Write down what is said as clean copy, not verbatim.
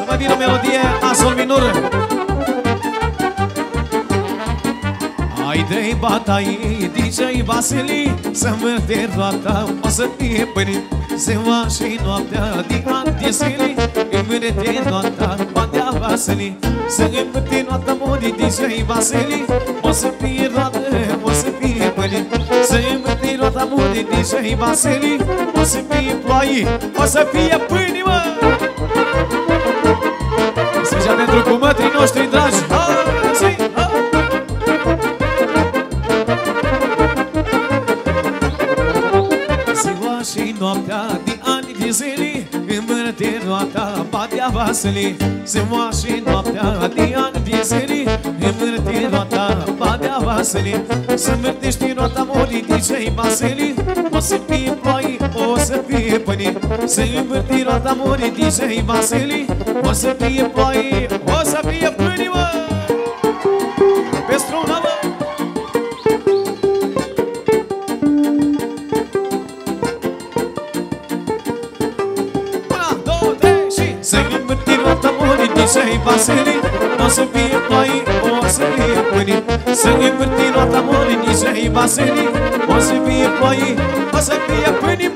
mai vine o melodie la sol minor. Haide-i bataie, DJ Vasili, să mărte roata, o să fie pânit. Ziua și noaptea din ani de zile, îmi mărte roata, badea Vasili. Să împărte roata mori DJ Vasili, o să fie roată, o să fie pânit. Să împărte roata mori DJ Vasili, o să fie ploaie, o să fie pâine, mă! Să-și pentru cumătrii noștri dragi, zi, și noaptea din ani de zile, îmbărăte roata, badea Vasili. Ziua și noaptea din ani de zile, îmbărăte roata, badea Vasili. Să îmbărtești roata mori DJ Vasili, o să fie ploaie, o să fie pâine. Să îmbărti roata mori DJ Vasili, o să fie ploaie, o să fie pâine, mă! Pe strună, mă! DJ Vasili, o să fie ploaie, o să fie pâine. Să împărti roata mori DJ Vasili, o să fie ploaie, o să fie pâine.